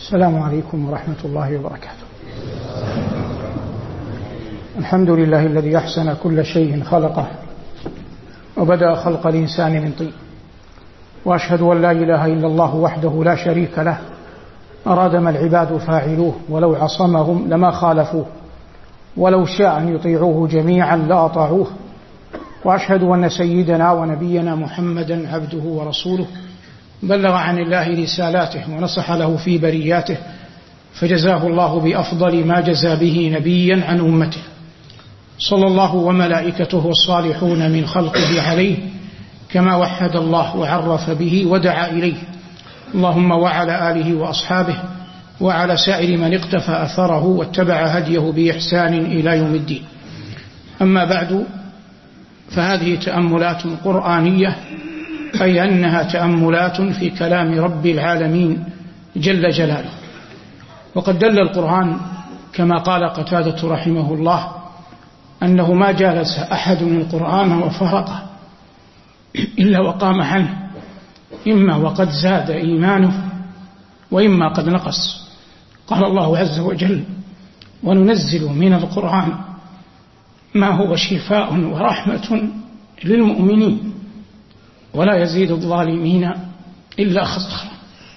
السلام عليكم ورحمة الله وبركاته. الحمد لله الذي أحسن كل شيء خلقه وبدأ خلق الإنسان من طين، وأشهد أن لا إله إلا الله وحده لا شريك له أراد ما العباد فاعلوه، ولو عصمهم لما خالفوه، ولو شاء أن يطيعوه جميعا لأطاعوه. وأشهد أن سيدنا ونبينا محمدا عبده ورسوله بلغ عن الله رسالاته ونصح له في برياته، فجزاه الله بأفضل ما جزى به نبيا عن أمته، صلى الله وملائكته والصالحون من خلقه عليه كما وحد الله وعرف به ودعا إليه، اللهم وعلى آله وأصحابه وعلى سائر من اقتفى أثره واتبع هديه بإحسان إلى يوم الدين. أما بعد، فهذه تأملات قرآنية، أي أنها تأملات في كلام رب العالمين جل جلاله. وقد دل القرآن كما قال قتادة رحمه الله أنه ما جالس أحد القرآن وفرقه إلا وقام عنه، إما وقد زاد إيمانه وإما قد نقص. قال الله عز وجل: وننزل من القرآن ما هو شفاء ورحمة للمؤمنين ولا يزيد الظالمين إلا خسارا.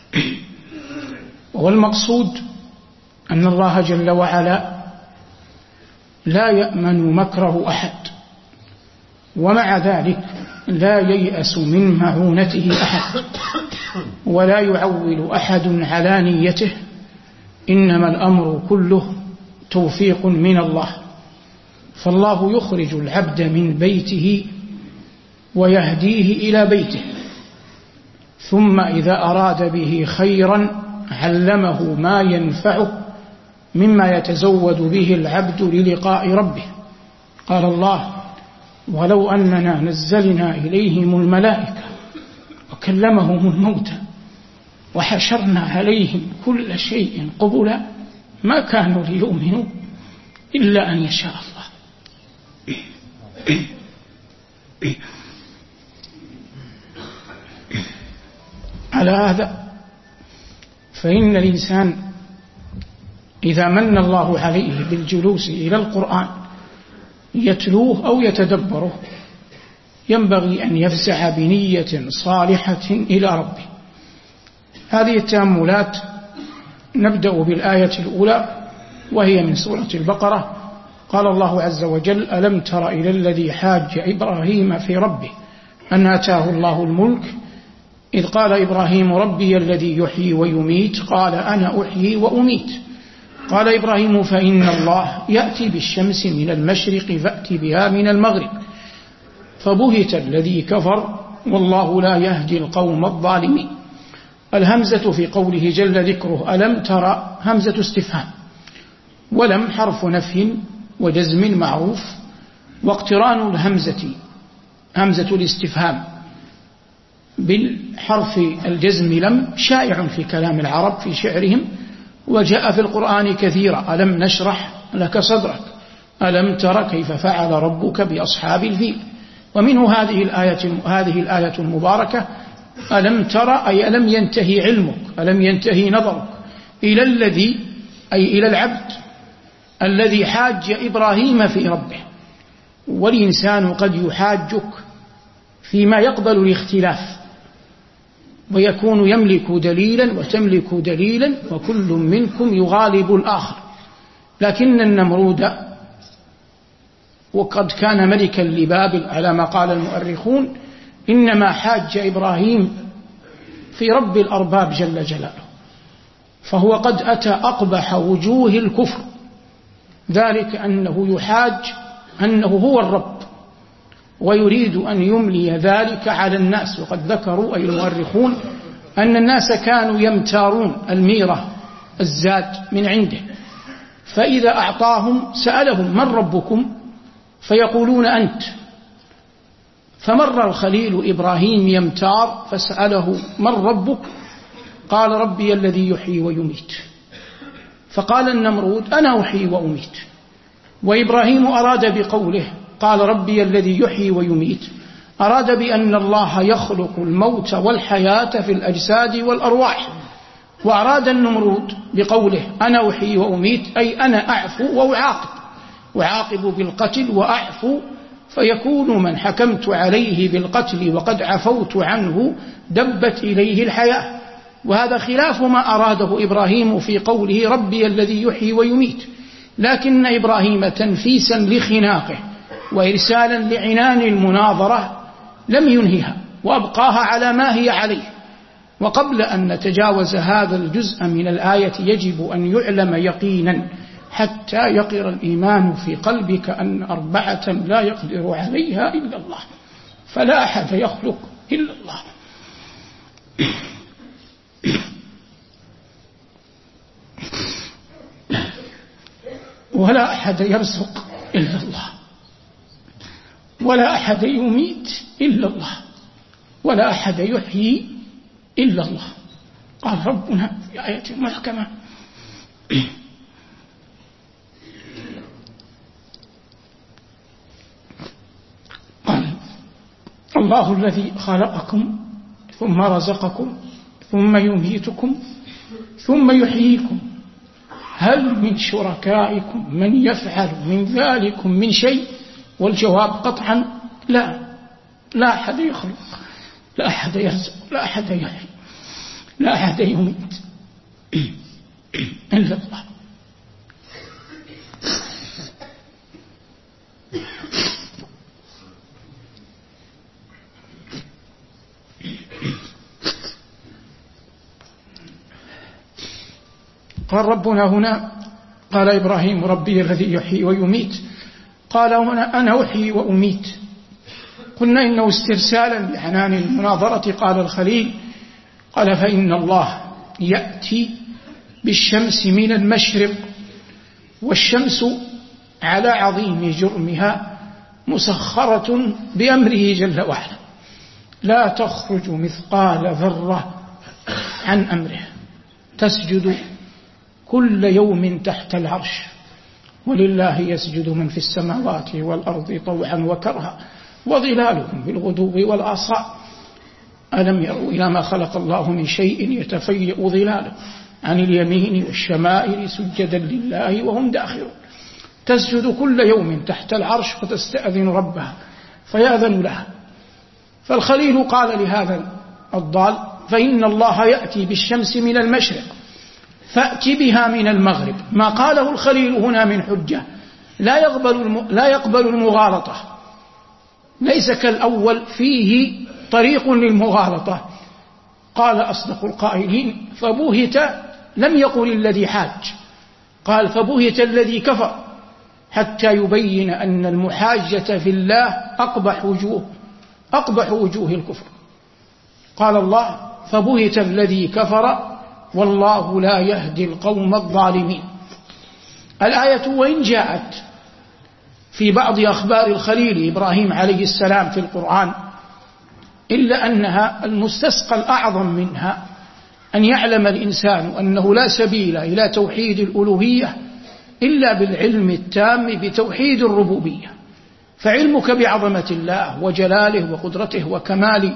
والمقصود أن الله جل وعلا لا يأمن مكره أحد، ومع ذلك لا ييأس من معونته أحد، ولا يعول أحد على نيته، إنما الأمر كله توفيق من الله. فالله يخرج العبد من بيته ويهديه إلى بيته، ثم إذا أراد به خيرا علمه ما ينفعه مما يتزود به العبد للقاء ربه. قال الله: ولو أننا نزلنا إليهم الملائكة وكلمهم الموتى وحشرنا عليهم كل شيء قبلا ما كانوا ليؤمنوا إلا أن يشاء الله. على هذا فإن الإنسان إذا من الله عليه بالجلوس إلى القرآن يتلوه أو يتدبره ينبغي أن يفزع بنية صالحة إلى ربه. هذه التأملات نبدأ بالآية الأولى وهي من سورة البقرة. قال الله عز وجل: ألم تر إلى الذي حاج إبراهيم في ربه أن آتاه الله الملك إذ قال إبراهيم ربي الذي يحيي ويميت قال أنا أحيي وأميت قال إبراهيم فإن الله يأتي بالشمس من المشرق فأت بها من المغرب فبهت الذي كفر والله لا يهدي القوم الظالمين. الهمزة في قوله جل ذكره ألم ترى همزة استفهام، ولم حرف نفي وجزم معروف، واقتران الهمزة همزة الاستفهام بالحرف الجزم لم شائع في كلام العرب في شعرهم، وجاء في القرآن كثيرا: ألم نشرح لك صدرك، ألم تر كيف فعل ربك بأصحاب الفيل. ومنه هذه الآية المباركة: ألم تر أي ألم ينتهي علمك، ألم ينتهي نظرك إلى الذي أي إلى العبد الذي حاج إبراهيم في ربه. والإنسان قد يحاجك فيما يقبل الاختلاف ويكون يملك دليلا وتملك دليلا وكل منكم يغالب الآخر، لكن النمرود وقد كان ملكا لبابل على ما قال المؤرخون إنما حاج إبراهيم في رب الأرباب جل جلاله، فهو قد أتى أقبح وجوه الكفر، ذلك أنه يحاج أنه هو الرب ويريد أن يملي ذلك على الناس. وقد ذكروا أي المؤرخون أن الناس كانوا يمتارون الميرة الزاد من عنده، فإذا أعطاهم سألهم من ربكم فيقولون أنت. فمر الخليل إبراهيم يمتار فسأله من ربك قال ربي الذي يحيي ويميت. فقال النمرود أنا أحيي وأميت. وإبراهيم أراد بقوله قال ربي الذي يحيي ويميت أراد بأن الله يخلق الموت والحياة في الأجساد والأرواح، وأراد النمرود بقوله أنا أحيي وأميت أي أنا أعفو وأعاقب بالقتل وأعفو، فيكون من حكمت عليه بالقتل وقد عفوت عنه دبت إليه الحياة. وهذا خلاف ما أراده إبراهيم في قوله ربي الذي يحيي ويميت، لكن إبراهيم تنفيسا لخناقه وإرسالا لعنان المناظرة لم ينهها وأبقاها على ما هي عليه. وقبل أن نتجاوز هذا الجزء من الآية يجب أن يعلم يقينا حتى يقر الإيمان في قلبك أن 4 لا يقدر عليها إلا الله، فلا أحد يخلق إلا الله، ولا أحد يرزق إلا الله، ولا أحد يميت إلا الله، ولا أحد يحيي إلا الله. قال ربنا في آية محكمة قال الله الذي خلقكم ثم رزقكم ثم يميتكم ثم يحييكم هل من شركائكم من يفعل من ذلكم من شيء؟ والجواب قطعا لا أحد يخلق، لا أحد يرزق، لا أحد يحيي، لا أحد يميت إلا الله. قال ربنا هنا قال إبراهيم ربي الذي يحيي ويميت، قال هنا أنا أحيي وأميت. قلنا إنه استرسالا لعنان المناظرة. قال الخليل قال فإن الله يأتي بالشمس من المشرق والشمس على عظيم جرمها مسخرة بأمره جل وعلا لا تخرج مثقال ذرة عن أمره تسجد كل يوم تحت العرش ولله يسجد من في السماوات والأرض طوعا وكرها وظلالهم بالغدو والآصال ألم يروا إلى ما خلق الله من شيء يتفيأ ظلاله عن اليمين والشمائل سجدا لله وهم داخرون تسجد كل يوم تحت العرش وتستأذن ربها فيأذن لها. فالخليل قال لهذا الضال فإن الله يأتي بالشمس من المشرق فأت بها من المغرب. ما قاله الخليل هنا من حجة لا يقبل المغالطة، ليس كالأول فيه طريق للمغالطة. قال أصدق القائلين فبهت، لم يقل الذي حاج، قال فبهت الذي كفر، حتى يبين أن المحاجة في الله أقبح وجوه الكفر. قال الله فبهت الذي كفر والله لا يهدي القوم الظالمين. الآية وإن جاءت في بعض أخبار الخليل إبراهيم عليه السلام في القرآن إلا أنها المستسقى الأعظم منها أن يعلم الإنسان أنه لا سبيل إلى توحيد الألوهية إلا بالعلم التام بتوحيد الربوبية. فعلمك بعظمة الله وجلاله وقدرته وكمال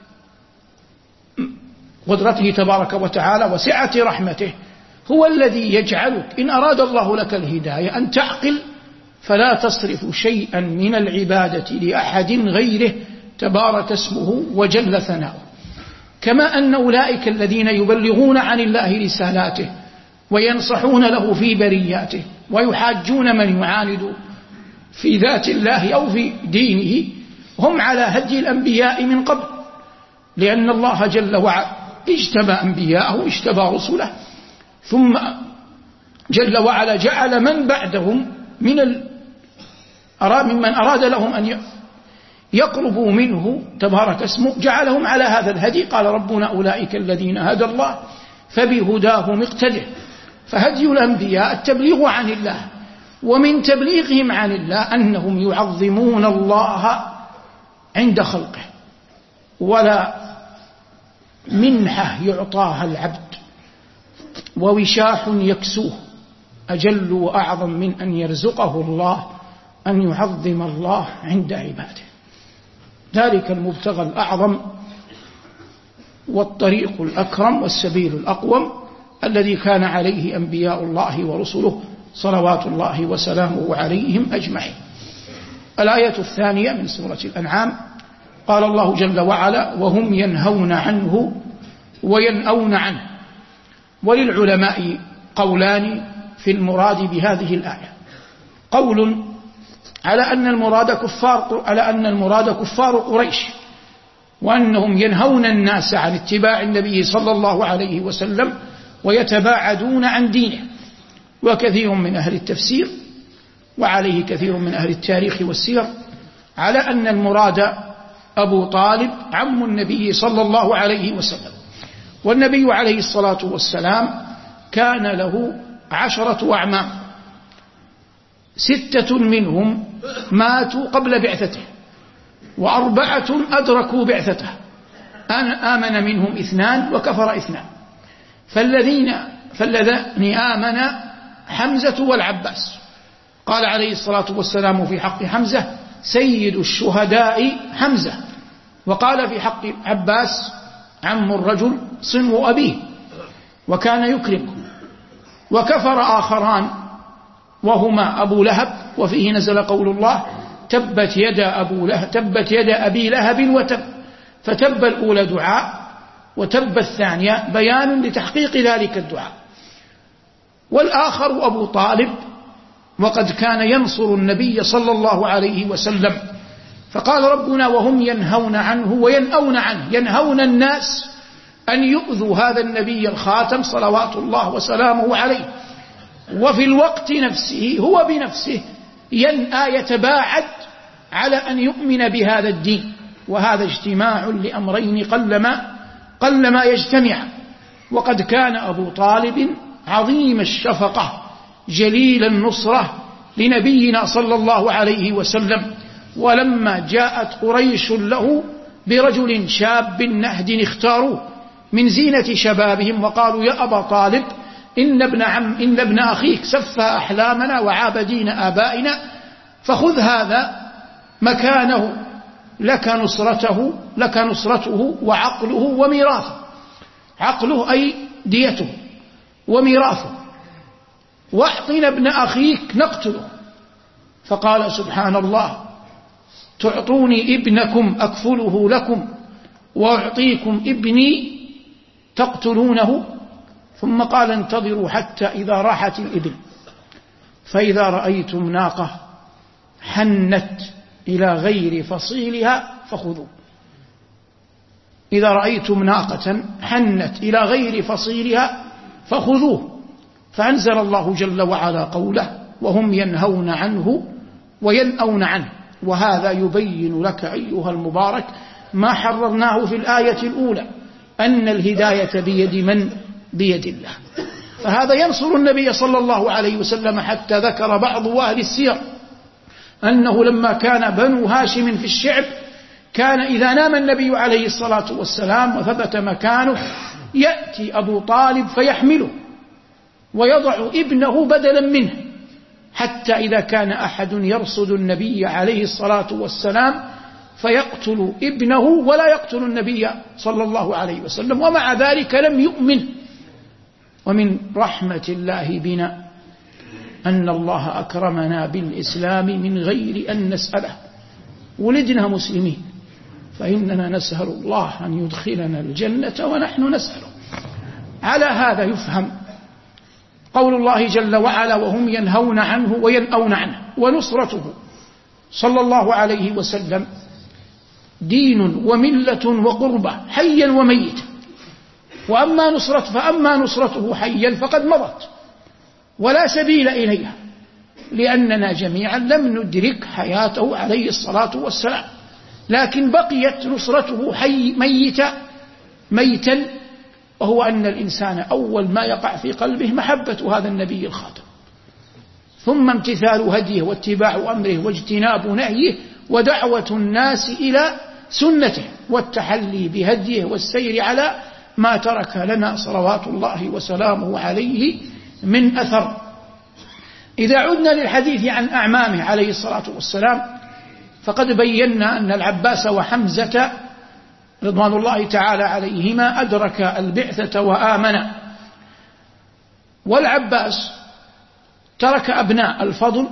قدرته تبارك وتعالى وسعة رحمته هو الذي يجعلك إن أراد الله لك الهداية أن تعقل فلا تصرف شيئا من العبادة لأحد غيره تبارك اسمه وجل ثناؤه. كما أن أولئك الذين يبلغون عن الله رسالاته وينصحون له في برياته ويحاجون من يعاند في ذات الله أو في دينه هم على هدي الأنبياء من قبل، لأن الله جل وعلا اجتبى أنبياءه واجتبى رسله، ثم جل وعلا جعل من بعدهم ممن أراد لهم أن يقربوا منه تبارك اسمه جعلهم على هذا الهدي. قال ربنا أولئك الذين هدى الله فبهداهم اقتده. فهدي الأنبياء التبليغ عن الله، ومن تبليغهم عن الله أنهم يعظمون الله عند خلقه، ولا منحة يعطاها العبد ووشاح يكسوه أجل وأعظم من أن يرزقه الله أن يعظم الله عند عباده. ذلك المبتغى الأعظم والطريق الأكرم والسبيل الأقوم الذي كان عليه أنبياء الله ورسله صلوات الله وسلامه عليهم أجمعين. الآية الثانية من سورة الأنعام قال الله جل وعلا: وهم ينهون عنه وينأون عنه. وللعلماء قولان في المراد بهذه الآية. قول على أن المراد كفار قريش، وأنهم ينهون الناس عن اتباع النبي صلى الله عليه وسلم ويتباعدون عن دينه. وكثير من أهل التفسير وعليه كثير من أهل التاريخ والسير على أن المراد أبو طالب عم النبي صلى الله عليه وسلم. والنبي عليه الصلاة والسلام كان له 10 أعمام، 6 منهم ماتوا قبل بعثته، و4 أدركوا بعثته، آمن منهم 2 وكفر 2. فالذين آمن حمزة والعباس. قال عليه الصلاة والسلام في حق حمزة: سيد الشهداء حمزة. وقال في حق عباس: عم الرجل صنو أبيه، وكان يكرمه. وكفر آخران وهما أبو لهب، وفيه نزل قول الله: تبت يد أبي لهب وتب. فتب الأولى دعاء، وتب الثانية بيان لتحقيق ذلك الدعاء. والآخر أبو طالب، وقد كان ينصر النبي صلى الله عليه وسلم. فقال ربنا: وهم ينهون عنه وينأون عنه، ينهون الناس أن يؤذوا هذا النبي الخاتم صلوات الله وسلامه عليه، وفي الوقت نفسه هو بنفسه ينأى يتباعد على أن يؤمن بهذا الدين. وهذا اجتماع لأمرين قلما يجتمع. وقد كان أبو طالب عظيم الشفقة جليل النصرة لنبينا صلى الله عليه وسلم. ولما جاءت قريش له برجل شاب نهد اختاروه من زينة شبابهم، وقالوا: يا أبا طالب، إن ابن أخيك سفى أحلامنا وعاب دين آبائنا، فخذ هذا مكانه، لك نصرته وعقله وميراثه. عقله أي ديته، وميراثه. واعطنا ابن أخيك نقتله. فقال: سبحان الله، تعطوني ابنكم أكفله لكم، وأعطيكم ابني تقتلونه؟ ثم قال: انتظروا حتى إذا راحت الإبل، فإذا رأيتم ناقة حنت إلى غير فصيلها فخذوا. إذا رأيتم ناقة حنت إلى غير فصيلها فخذوه. فأنزل الله جل وعلا قوله: وهم ينهون عنه وينأون عنه. وهذا يبين لك أيها المبارك ما حررناه في الآية الأولى، أن الهداية بيد من؟ بيد الله. فهذا ينصر النبي صلى الله عليه وسلم، حتى ذكر بعض أهل السير أنه لما كان بنو هاشم في الشعب، كان إذا نام النبي عليه الصلاة والسلام وثبت مكانه يأتي أبو طالب فيحمله ويضع ابنه بدلا منه، حتى إذا كان أحد يرصد النبي عليه الصلاة والسلام فيقتل ابنه ولا يقتل النبي صلى الله عليه وسلم، ومع ذلك لم يؤمن. ومن رحمة الله بنا أن الله أكرمنا بالإسلام من غير أن نسأله. ولدنا مسلمين، فإننا نسأل الله أن يدخلنا الجنة ونحن نسأله. على هذا يفهم قول الله جل وعلا: وهم ينهون عنه وينأون عنه. ونصرته صلى الله عليه وسلم دين وملة وقربة حيا وميتا. فأما نصرته حيا فقد مضت ولا سبيل إليها، لأننا جميعا لم ندرك حياته عليه الصلاة والسلام، لكن بقيت نصرته ميتا، وهو أن الإنسان أول ما يقع في قلبه محبة هذا النبي الخاتم، ثم امتثال هديه واتباع أمره واجتناب نهيه ودعوة الناس إلى سنته والتحلي بهديه والسير على ما ترك لنا صلوات الله وسلامه عليه من أثر. إذا عدنا للحديث عن أعمامه عليه الصلاة والسلام، فقد بينا أن العباس وحمزة رضوان الله تعالى عليهما أدرك البعثة وآمنا. والعباس ترك أبناء الفضل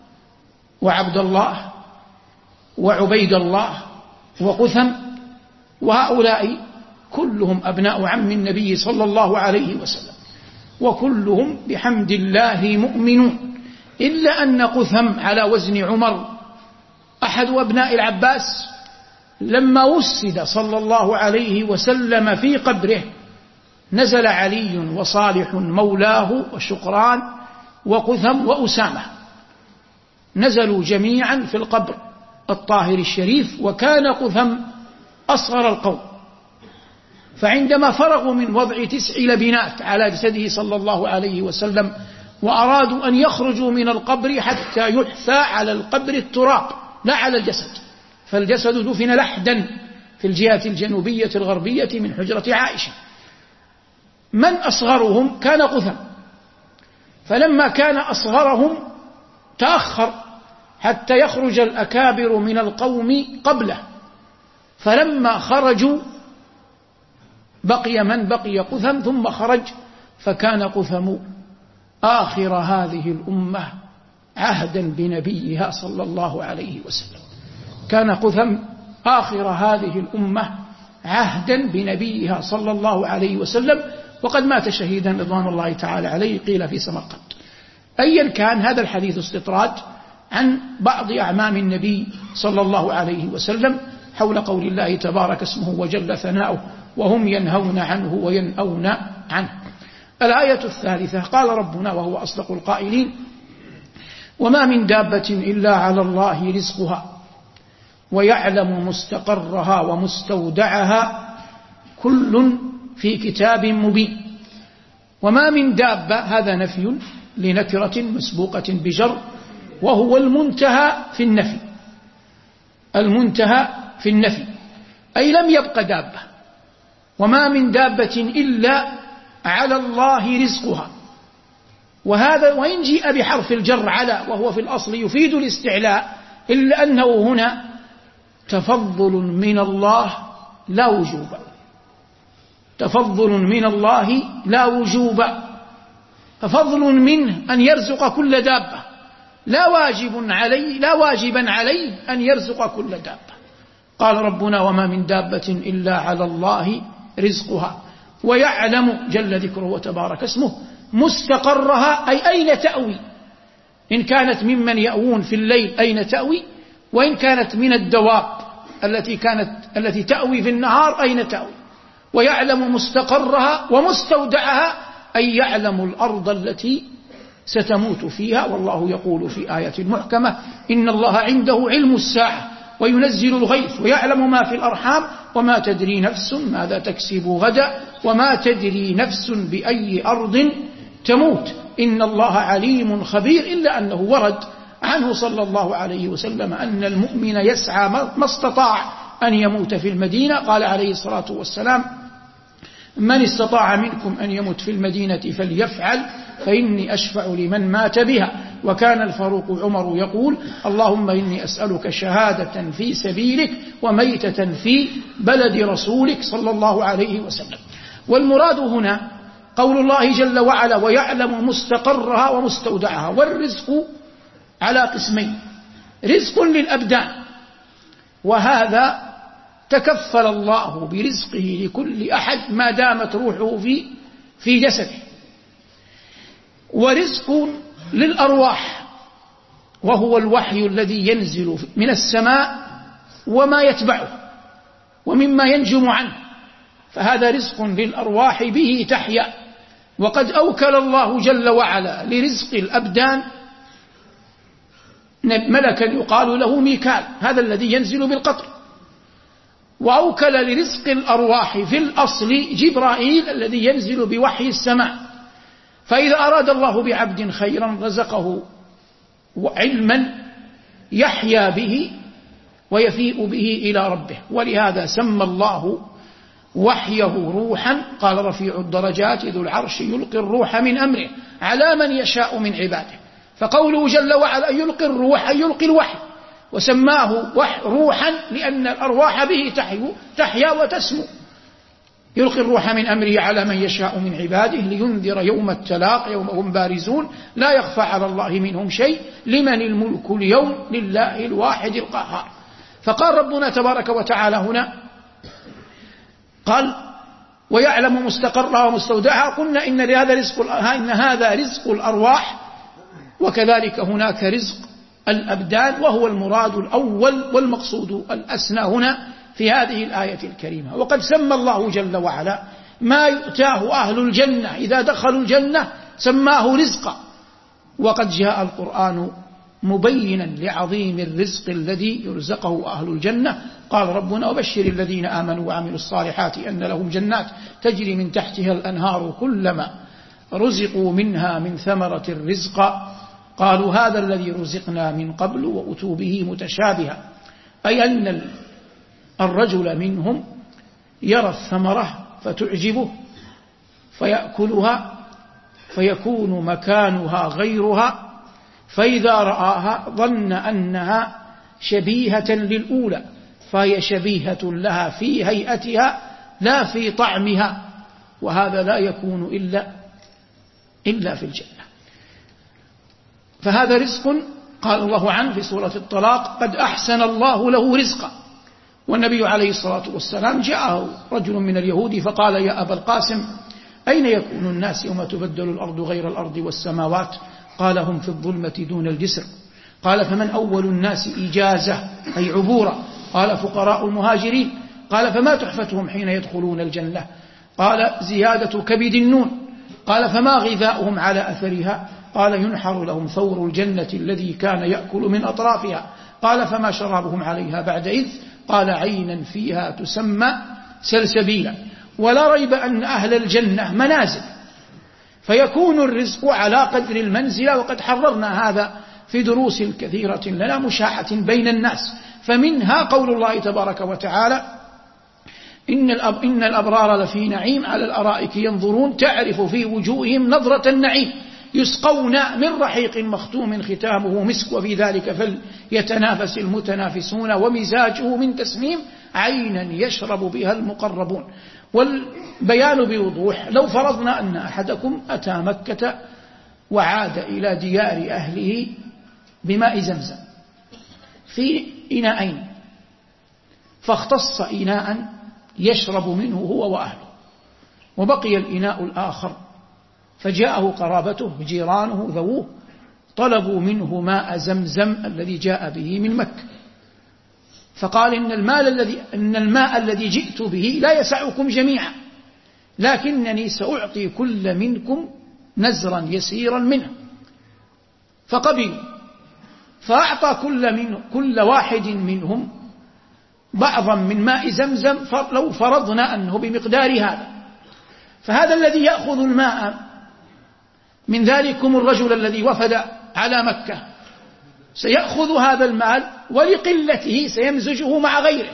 وعبد الله وعبيد الله وقثم، وهؤلاء كلهم أبناء عم النبي صلى الله عليه وسلم، وكلهم بحمد الله مؤمنون، إلا أن قثم على وزن عمر أحد أبناء العباس لما وسد صلى الله عليه وسلم في قبره نزل علي وصالح مولاه وشقران وقثم وأسامة، نزلوا جميعا في القبر الطاهر الشريف، وكان قثم أصغر القوم، فعندما فرغوا من وضع 9 لبنات على جسده صلى الله عليه وسلم وأرادوا أن يخرجوا من القبر حتى يحثى على القبر التراب لا على الجسد، فالجسد دفن لحدا في الجهة الجنوبية الغربية من حجرة عائشة. من أصغرهم كان قثم، فلما كان أصغرهم تأخر حتى يخرج الأكابر من القوم قبله، فلما خرجوا بقي من بقي قثم، ثم خرج، فكان قثم آخر هذه الأمة عهدا بنبيها صلى الله عليه وسلم، كان قثم آخر هذه الأمة عهدا بنبيها صلى الله عليه وسلم، وقد مات شهيدا رضوان الله تعالى عليه، قيل في سمرقند. أيا كان، هذا الحديث استطراد عن بعض أعمام النبي صلى الله عليه وسلم حول قول الله تبارك اسمه وجل ثناؤه وهم ينهون عنه وينأون عنه. الآية الثالثة قال ربنا وهو أصدق القائلين وما من دابة إلا على الله رزقها ويعلم مستقرها ومستودعها كل في كتاب مبين. وما من دابة هذا نفي لنكرة مسبوقة بجر، وهو المنتهى في النفي، المنتهى في النفي أي لم يبق دابة. وما من دابة إلا على الله رزقها، وهذا وإن جيء بحرف الجر على وهو في الأصل يفيد الاستعلاء، إلا أنه هنا تفضل من الله لا وجوب، تفضل من الله لا وجوب، ففضل منه أن يرزق كل دابة، لا واجبا عليه أن يرزق كل دابة. قال ربنا وما من دابة إلا على الله رزقها ويعلم جل ذكره وتبارك اسمه مستقرها أي أين تأوي، إن كانت ممن يأوون في الليل أين تأوي، وإن كانت من الدواب التي تأوي في النهار أين تأوي. ويعلم مستقرها ومستودعها أي يعلم الأرض التي ستموت فيها. والله يقول في آية محكمة إن الله عنده علم الساعة وينزل الغيث ويعلم ما في الأرحام وما تدري نفس ماذا تكسب غدا وما تدري نفس بأي أرض تموت إن الله عليم خبير. إلا أنه ورد عنه صلى الله عليه وسلم أن المؤمن يسعى ما استطاع أن يموت في المدينة. قال عليه الصلاة والسلام من استطاع منكم أن يموت في المدينة فليفعل فإني أشفع لمن مات بها. وكان الفاروق عمر يقول اللهم إني أسألك شهادة في سبيلك وميتة في بلد رسولك صلى الله عليه وسلم. والمراد هنا قول الله جل وعلا ويعلم مستقرها ومستودعها. والرزق على قسمين، رزق للأبدان، وهذا تكفل الله برزقه لكل أحد ما دامت روحه في جسده. ورزق للأرواح وهو الوحي الذي ينزل من السماء وما يتبعه ومما ينجم عنه، فهذا رزق للأرواح به تحيا. وقد أوكل الله جل وعلا لرزق الأبدان ملكا يقال له ميكال، هذا الذي ينزل بالقطر. وأوكل لرزق الأرواح في الأصل جبرائيل الذي ينزل بوحي السماء. فإذا أراد الله بعبد خيرا رزقه علما يحيا به ويفيء به إلى ربه. ولهذا سمى الله وحيه روحا، قال رفيع الدرجات ذو العرش يلقي الروح من أمره على من يشاء من عباده. فقوله جل وعلا يلقي الروح أي يلقي الوحي، وسماه روحا لأن الأرواح به تحيا وتسمو. يلقي الروح من أمره على من يشاء من عباده لينذر يوم التلاق يوم هم بارزون لا يخفى على الله منهم شيء لمن الملك اليوم لله الواحد القهار. فقال ربنا تبارك وتعالى هنا قال ويعلم مستقرها ومستودعها قلنا إن هذا رزق الأرواح وكذلك هناك رزق الأبدان وهو المراد الأول والمقصود الأسنى هنا في هذه الآية الكريمة. وقد سمى الله جل وعلا ما يؤتاه أهل الجنة إذا دخلوا الجنة سماه رزقا، وقد جاء القرآن مبينا لعظيم الرزق الذي يرزقه أهل الجنة. قال ربنا وبشر الذين آمنوا وعملوا الصالحات أن لهم جنات تجري من تحتها الأنهار كلما رزقوا منها من ثمرة الرزق قالوا هذا الذي رزقنا من قبل وأتوا به متشابها، أي أن الرجل منهم يرى الثمرة فتعجبه فيأكلها فيكون مكانها غيرها، فإذا رآها ظن أنها شبيهة للأولى فهي شبيهة لها في هيئتها لا في طعمها، وهذا لا يكون إلا في الجنة. فهذا رزق قال الله عنه في سورة الطلاق قد أحسن الله له رزقا. والنبي عليه الصلاة والسلام جاءه رجل من اليهود فقال يا أبا القاسم أين يكون الناس يوم تبدل الأرض غير الأرض والسماوات؟ قال هم في الظلمة دون الجسر. قال فمن أول الناس إجازة أي عبورا؟ قال فقراء المهاجرين. قال فما تحفتهم حين يدخلون الجنة؟ قال زيادة كبد النون. قال فما غذاؤهم على أثرها؟ قال ينحر لهم ثور الجنة الذي كان يأكل من أطرافها. قال فما شرابهم عليها بعد إذ؟ قال عينا فيها تسمى سلسبيلا. ولا ريب أن أهل الجنة منازل، فيكون الرزق على قدر المنزلة، وقد حررنا هذا في دروس كثيرة لنا مشاحة بين الناس. فمنها قول الله تبارك وتعالى إن الأبرار لفي نعيم على الأرائك ينظرون تعرف في وجوههم نظرة النعيم يسقون من رحيق مختوم ختامه مسك وفي ذلك فليتنافس المتنافسون ومزاجه من تسنيم عينا يشرب بها المقربون. والبيان بوضوح لو فرضنا أن أحدكم أتى مكة وعاد إلى ديار أهله بماء زمزم في إناءين، فاختص إناء يشرب منه هو وأهله وبقي الإناء الآخر، فجاءه قرابته جيرانه ذووه طلبوا منه ماء زمزم الذي جاء به من مكة، فقال إن الماء الذي جئت به لا يسعكم جميعا، لكنني سأعطي كل منكم نزرا يسيرا منه. فقبلوا، فأعطى كل واحد منهم بعضا من ماء زمزم لو فرضنا أنه بمقدار هذا. فهذا الذي يأخذ الماء من ذلكم الرجل الذي وفد على مكة سيأخذ هذا المال ولقلته سيمزجه مع غيره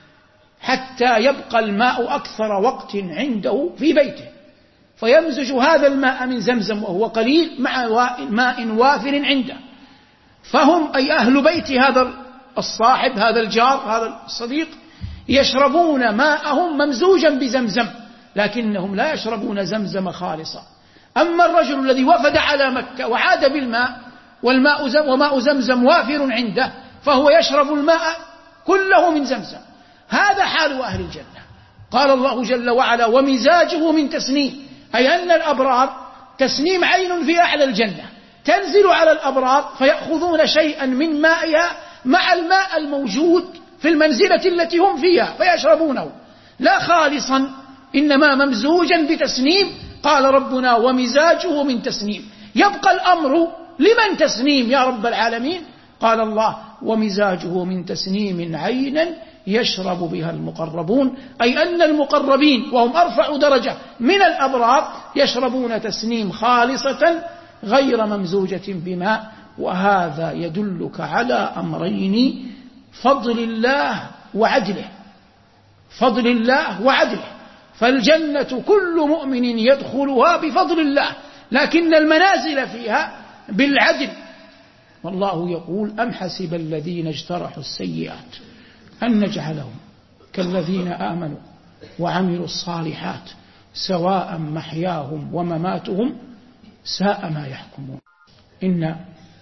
حتى يبقى الماء أكثر وقت عنده في بيته، فيمزج هذا الماء من زمزم وهو قليل مع ماء وافر عنده. فهم أي أهل بيت هذا الصاحب هذا الجار هذا الصديق يشربون ماءهم ممزوجا بزمزم، لكنهم لا يشربون زمزم خالصا. أما الرجل الذي وفد على مكة وعاد بالماء وماء زمزم وافر عنده فهو يشرب الماء كله من زمزم. هذا حال أهل الجنة. قال الله جل وعلا ومزاجه من تسنيم، أي أن الأبرار تسنيم عين في أعلى الجنة تنزل على الأبرار فيأخذون شيئا من مائها مع الماء الموجود في المنزلة التي هم فيها فيشربونه لا خالصا إنما ممزوجا بتسنيم. قال ربنا ومزاجه من تسنيم. يبقى الأمر لمن تسنيم يا رب العالمين؟ قال الله ومزاجه من تسنيم عينا يشرب بها المقربون، أي أن المقربين وهم أرفع درجة من الأبرار يشربون تسنيم خالصة غير ممزوجة بماء. وهذا يدلك على أمرين: فضل الله وعدله. فضل الله وعدله، فالجنة كل مؤمن يدخلها بفضل الله، لكن المنازل فيها بالعدل. والله يقول أم حسب الذين اجترحوا السيئات أن نجعلهم كالذين آمنوا وعملوا الصالحات سواء محياهم ومماتهم ساء ما يحكمون. إن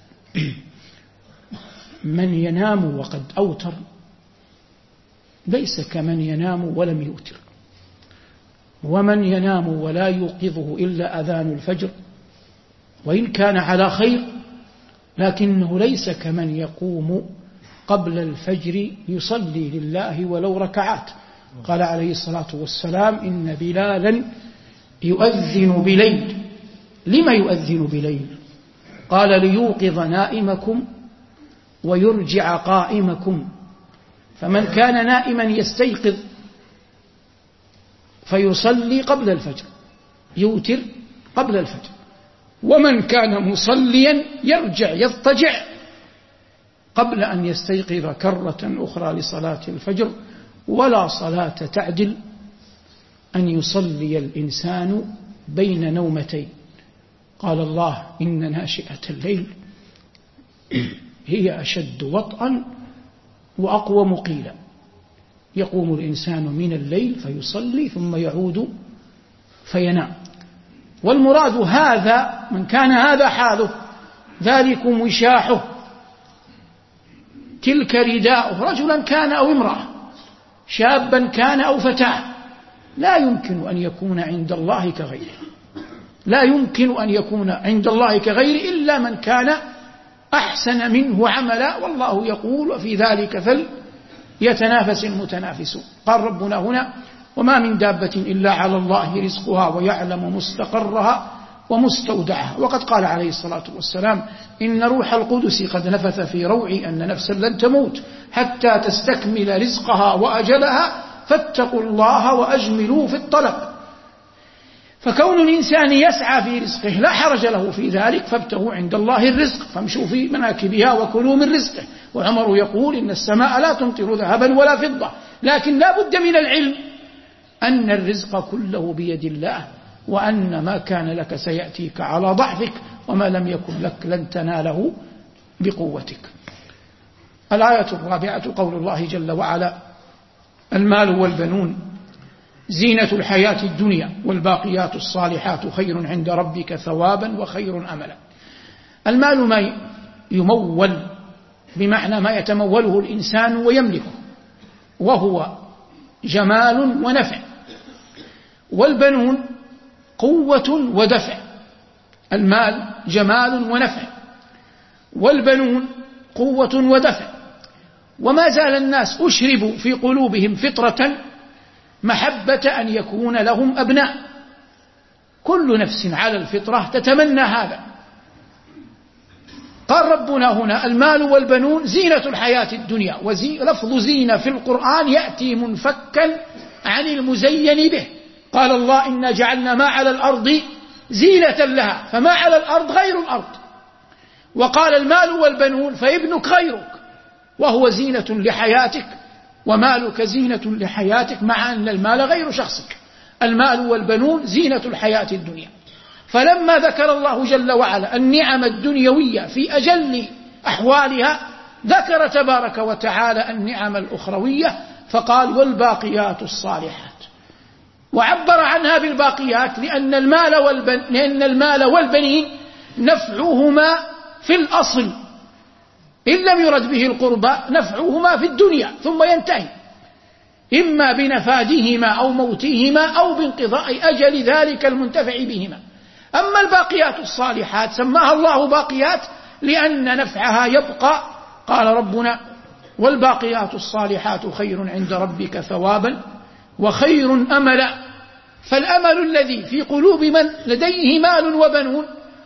من ينام وقد أوتر ليس كمن ينام ولم يوتر، ومن ينام ولا يوقظه إلا أذان الفجر وإن كان على خير لكنه ليس كمن يقوم قبل الفجر يصلي لله ولو ركعات. قال عليه الصلاة والسلام: إن بلالا يؤذن بليل. لما يؤذن بليل؟ قال: ليوقظ نائمكم ويرجع قائمكم. فمن كان نائما يستيقظ فيصلي قبل الفجر، يوتر قبل الفجر، ومن كان مصليا يرجع يضطجع قبل أن يستيقظ كرة أخرى لصلاة الفجر. ولا صلاة تعدل أن يصلي الإنسان بين نومتين. قال الله: إن ناشئة الليل هي أشد وطئا وأقوم قيلا. يقوم الإنسان من الليل فيصلي ثم يعود فينام. والمراد هذا من كان هذا حاله ذلكم وشاحه، تلك رداؤه، رجلا كان أو امرأة، شابا كان أو فتاة، لا يمكن أن يكون عند الله كغيره، لا يمكن أن يكون عند الله كغيره إلا من كان أحسن منه عملا. والله يقول: وفي ذلك فليتنافس المتنافسون. قال ربنا هنا: وما من دابة إلا على الله رزقها ويعلم مستقرها ومستودعها. وقد قال عليه الصلاة والسلام: إن روح القدس قد نفث في روعي أن نفسا لن تموت حتى تستكمل رزقها وأجلها فاتقوا الله وأجملوا في الطلب. فكون الإنسان يسعى في رزقه لا حرج له في ذلك، فابتغوا عند الله الرزق فامشوا في مناكبها وكلوا من رزقه. وعمر يقول: إن السماء لا تمطر ذهبا ولا فضة، لكن لا بد من العلم أن الرزق كله بيد الله، وأن ما كان لك سيأتيك على ضعفك، وما لم يكن لك لن تناله بقوتك. الآية الرابعة قول الله جل وعلا: المال والبنون زينة الحياة الدنيا والباقيات الصالحات خير عند ربك ثوابا وخير أملا. المال ما يمول بمعنى ما يتموله الإنسان ويملكه، وهو جمال ونفع. والبنون قوة ودفع. المال جمال ونفع، والبنون قوة ودفع. وما زال الناس أشربوا في قلوبهم فطرة محبة أن يكون لهم أبناء. كل نفس على الفطرة تتمنى هذا. قال ربنا هنا: المال والبنون زينة الحياة الدنيا. ولفظ زينة في القرآن يأتي منفكا عن المزين به. قال الله: إنا جعلنا ما على الأرض زينة لها، فما على الأرض غير الأرض. وقال: المال والبنون فابنك غيرك، وهو زينة لحياتك، ومالك زينة لحياتك، مع أن المال غير شخصك. المال والبنون زينة الحياة الدنيا. فلما ذكر الله جل وعلا النعم الدنيوية في أجل أحوالها، ذكر تبارك وتعالى النعم الأخروية فقال: والباقيات الصالحات. وعبر عنها بالباقيات لأن المال والبنين نفعهما في الأصل إن لم يرد به القربى نفعهما في الدنيا ثم ينتهي، إما بنفادهما أو موتهما أو بانقضاء أجل ذلك المنتفع بهما. أما الباقيات الصالحات سماها الله باقيات لأن نفعها يبقى. قال ربنا: والباقيات الصالحات خير عند ربك ثوابا وخير أملا. فالأمل الذي في قلوب من لديه مال وبنون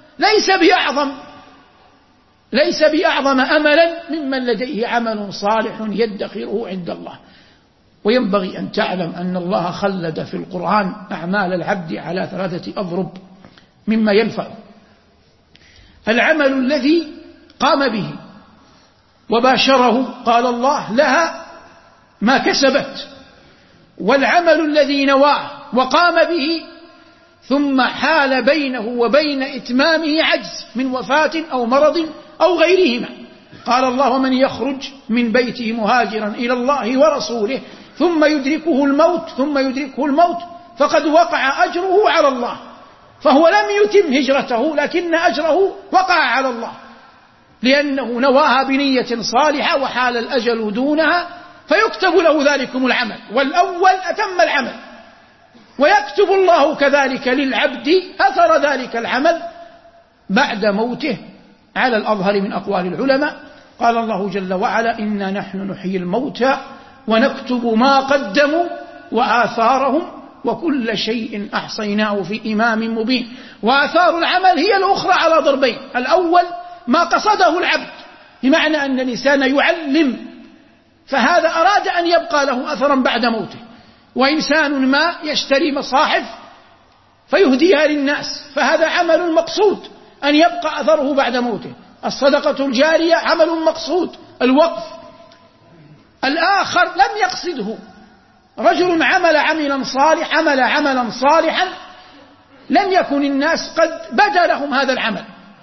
ليس بأعظم أملا ممن لديه عمل صالح يدخره عند الله. وينبغي أن تعلم أن الله خلد في القرآن أعمال العبد على 3 أضرب مما ينفع: العمل الذي قام به وباشره قال الله: لها ما كسبت. والعمل الذي نواه وقام به ثم حال بينه وبين إتمامه عجز من وفاة أو مرض أو غيرهما. قال الله: ومن يخرج من بيته مهاجرا إلى الله ورسوله ثم يدركه الموت فقد وقع أجره على الله، فهو لم يتم هجرته لكن أجره وقع على الله، لأنه نواها بنية صالحة وحال الأجل دونها، فيكتب له ذلكم العمل، والأول أتم العمل، ويكتب الله كذلك للعبد أثر ذلك العمل بعد موته على الأظهر من أقوال العلماء. قال الله جل وعلا: إنا نحن نحيي الموتى ونكتب ما قدموا وآثارهم وكل شيء أحصيناه في إمام مبين. وآثار العمل هي الأخرى على ضربين: الأول ما قصده العبد، بمعنى أن الإنسان يعلم، فهذا أراد أن يبقى له أثرا بعد موته. وإنسان ما يشتري مصاحف فيهديها للناس، فهذا عمل مقصود أن يبقى أثره بعد موته. الصدقة الجارية عمل مقصود، الوقف. الآخر لم يقصده، رجل عمل عملا صالحا لم يكن الناس قد بدا لهم هذا العمل،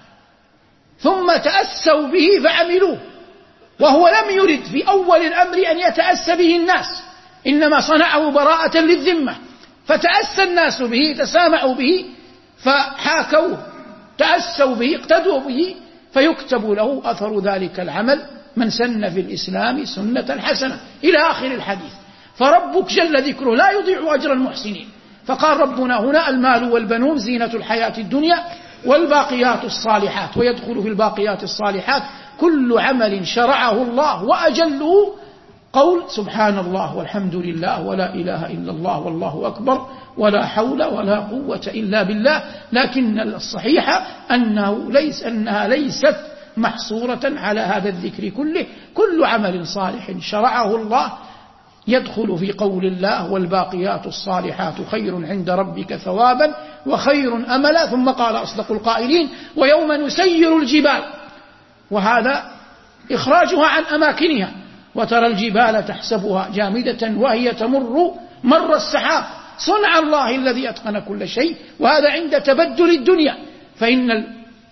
ثم تأسوا به فعملوه، وهو لم يرد في أول الأمر أن يتأسى به الناس، إنما صنعه براءة للذمة، فتأسى الناس به، تسامعوا به، فحاكوه، تأسوا به، اقتدوا به، فيكتب له أثر ذلك العمل: من سن في الإسلام سنة حسنة، إلى آخر الحديث. فربك جل ذكره لا يضيع أجر المحسنين. فقال ربنا هنا: المال والبنون زينة الحياة الدنيا والباقيات الصالحات. ويدخل في الباقيات الصالحات كل عمل شرعه الله، وأجله قول سبحان الله والحمد لله ولا إله إلا الله والله أكبر ولا حول ولا قوة إلا بالله. لكن الصحيح أنها ليست محصورة على هذا الذكر كله. كل عمل صالح شرعه الله يدخل في قول الله: والباقيات الصالحات خير عند ربك ثوابا وخير أملا. ثم قال أصدق القائلين: ويوم نسير الجبال، وهذا إخراجها عن أماكنها، وترى الجبال تحسبها جامدة وهي تمر مر السحاب، صنع الله الذي أتقن كل شيء. وهذا عند تبدل الدنيا. فإن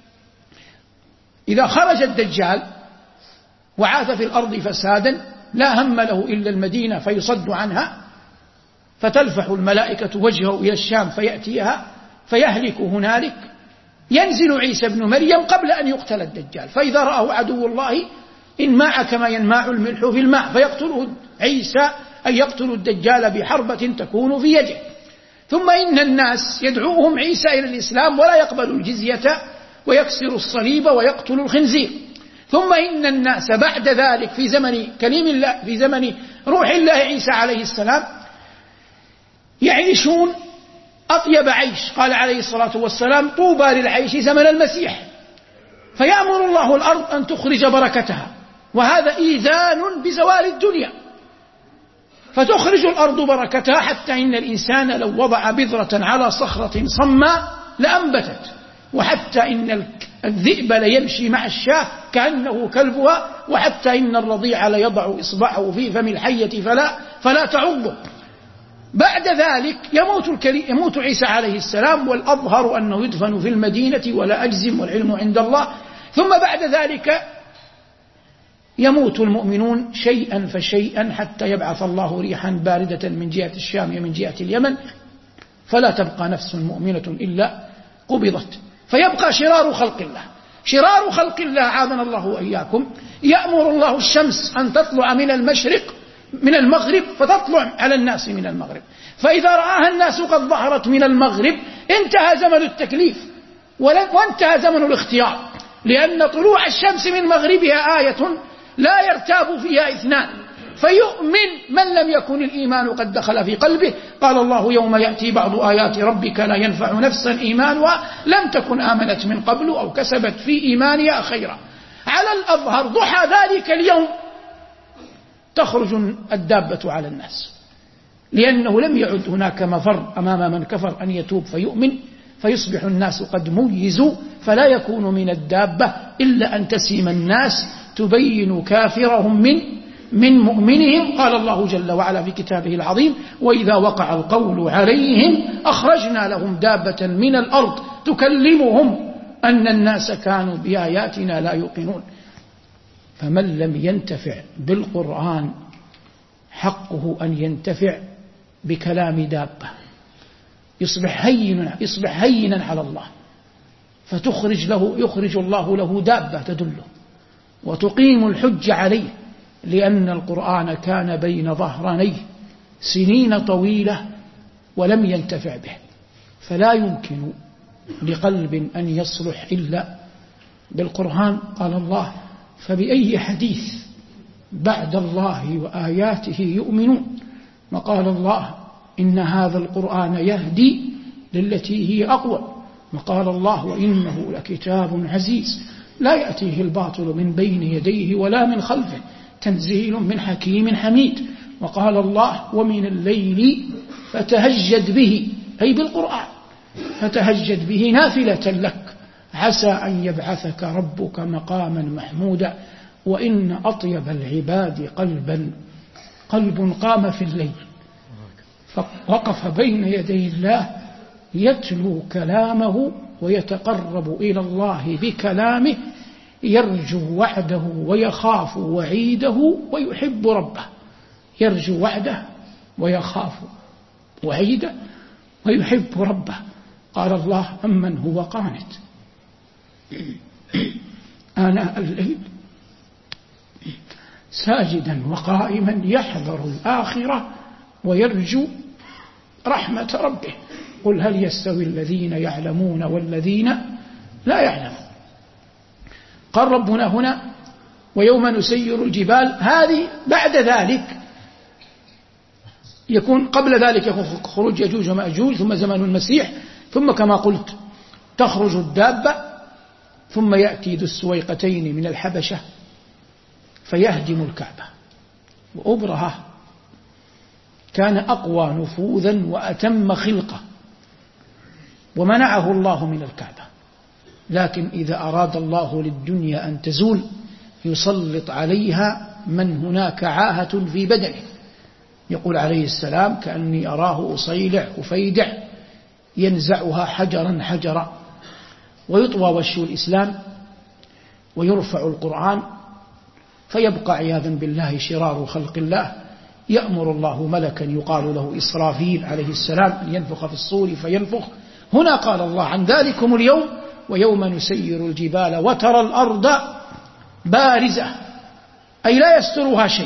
إذا خرج الدجال وعاث في الأرض فسادا لا هم له إلا المدينة فيصد عنها، فتلفح الملائكة وجهه إلى الشام فيأتيها فيهلك هنالك. ينزل عيسى بن مريم قبل أن يقتل الدجال، فإذا رآه عدو الله انماع كما ينماع الملح في الماء، فيقتله عيسى، أن يقتل الدجال بحربة تكون في يده. ثم إن الناس يدعوهم عيسى إلى الإسلام ولا يقبل الجزية، ويكسر الصليب ويقتل الخنزير. ثم إن الناس بعد ذلك في زمن كليم الله، في زمن روح الله عيسى عليه السلام، يعيشون أطيب عيش. قال عليه الصلاة والسلام: طوبى للعيش زمن المسيح. فيأمر الله الأرض أن تخرج بركتها، وهذا إيذان بزوال الدنيا، فتخرج الأرض بركتها، حتى إن الإنسان لو وضع بذرة على صخرة صماء لأنبتت، وحتى إن الذئب ليمشي مع الشاة كأنه كلبها، وحتى إن الرضيع ليضع إصبعه في فم الحية فلا تعضه. بعد ذلك يموت عيسى عليه السلام، والأظهر أنه يدفن في المدينة ولا أجزم، والعلم عند الله. ثم بعد ذلك يموت المؤمنون شيئا فشيئا، حتى يبعث الله ريحا باردة من جهة الشام ومن جهة اليمن، فلا تبقى نفس مؤمنة إلا قبضت. فيبقى شرار خلق الله. شرار خلق الله عاذنا الله وإياكم. يأمر الله الشمس أن تطلع من المغرب فتطلع على الناس من المغرب، فإذا رآها الناس قد ظهرت من المغرب انتهى زمن التكليف وانتهى زمن الاختيار، لأن طلوع الشمس من مغربها آية لا يرتاب فيها اثنان، فيؤمن من لم يكن الإيمان قد دخل في قلبه. قال الله: يوم يأتي بعض آيات ربك لا ينفع نفسا إيمانها لم تكن آمنت من قبل أو كسبت في إيمانها خيرا. على الأظهر ضحى ذلك اليوم تخرج الدابة على الناس، لأنه لم يعد هناك مفر أمام من كفر أن يتوب فيؤمن، فيصبح الناس قد ميزوا، فلا يكون من الدابة إلا أن تسيم الناس تبين كافرهم من مؤمنهم. قال الله جل وعلا في كتابه العظيم: وإذا وقع القول عليهم أخرجنا لهم دابة من الأرض تكلمهم أن الناس كانوا بآياتنا لا يوقنون. فمن لم ينتفع بالقرآن حقه أن ينتفع بكلام دابة، يصبح هينا على الله، يخرج الله له دابة تدله وتقيم الحج عليه، لأن القرآن كان بين ظهرانيه سنين طويلة ولم ينتفع به. فلا يمكن لقلب أن يصلح إلا بالقرآن. قال الله: فبأي حديث بعد الله وآياته يؤمنون. وقال الله: إن هذا القرآن يهدي للتي هي أقوى. وقال الله: وإنه لكتاب عزيز لا يأتيه الباطل من بين يديه ولا من خلفه تنزيل من حكيم حميد. وقال الله: ومن الليل فتهجد به، أي بالقرآن، فتهجد به نافلة لك عسى أن يبعثك ربك مقاما محمودا. وإن أطيب العباد قلب قام في الليل فوقف بين يدي الله يتلو كلامه ويتقرب إلى الله بكلامه، يرجو وعده ويخاف وعيده ويحب ربه. يرجو وعده ويخاف وعيده ويحب ربه. قال الله: أمن هو قانت آناء الليل ساجدا وقائما يحذر الآخرة ويرجو رحمة ربه. قل هل يستوي الذين يعلمون والذين لا يعلمون. قال ربنا هنا: ويوم نسير الجبال. هذه بعد ذلك قبل ذلك يكون خروج يجوج ومأجوج، ثم زمن المسيح، ثم كما قلت تخرج الدابة، ثم يأتي ذو السويقتين من الحبشة فيهدم الكعبة. وأبرهة كان أقوى نفوذا وأتم خلقة ومنعه الله من الكعبة، لكن إذا أراد الله للدنيا أن تزول يسلط عليها من هناك عاهة في بدنه. يقول عليه السلام: كأني أراه أصيلع أفيدع ينزعها حجرا حجرا. ويطوى وش الإسلام ويرفع القرآن، فيبقى عياذا بالله شرار خلق الله. يأمر الله ملكا يقال له إسرافيل عليه السلام أن ينفخ في الصور فينفخ. هنا قال الله عن ذلكم اليوم: ويوم نسير الجبال وترى الأرض بارزة، أي لا يسترها شيء،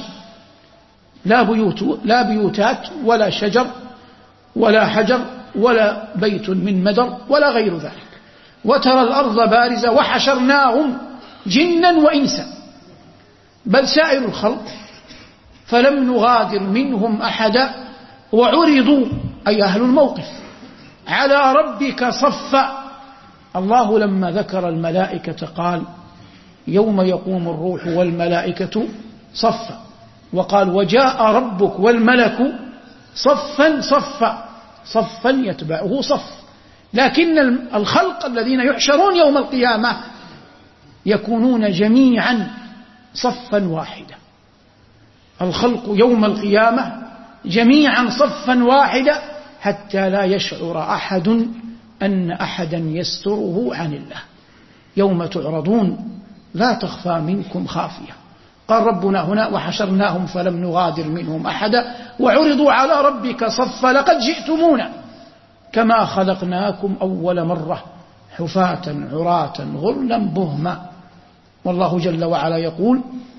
لا بيوتات ولا شجر ولا حجر ولا بيت من مدر ولا غير ذلك. وترى الأرض بارزة وحشرناهم جنا وإنسا، بل سائر الخلق فلم نغادر منهم أحدا وعرضوا، أي أهل الموقف، على ربك صفا. الله لما ذكر الملائكة قال: يوم يقوم الروح والملائكة صفا، وقال: وجاء ربك والملك صفا صفا، صفا يتبعه صف. لكن الخلق الذين يحشرون يوم القيامة يكونون جميعا صفا واحدا. الخلق يوم القيامة جميعا صفا واحدا، حتى لا يشعر أحد أن أحدا يستره عن الله. يوم تعرضون لا تخفى منكم خافية. قال ربنا هنا: وحشرناهم فلم نغادر منهم أحدا وعرضوا على ربك صفا لقد جئتمونا كما خلقناكم أول مرة حفاة عراة غرلا بهما. والله جل وعلا يقول: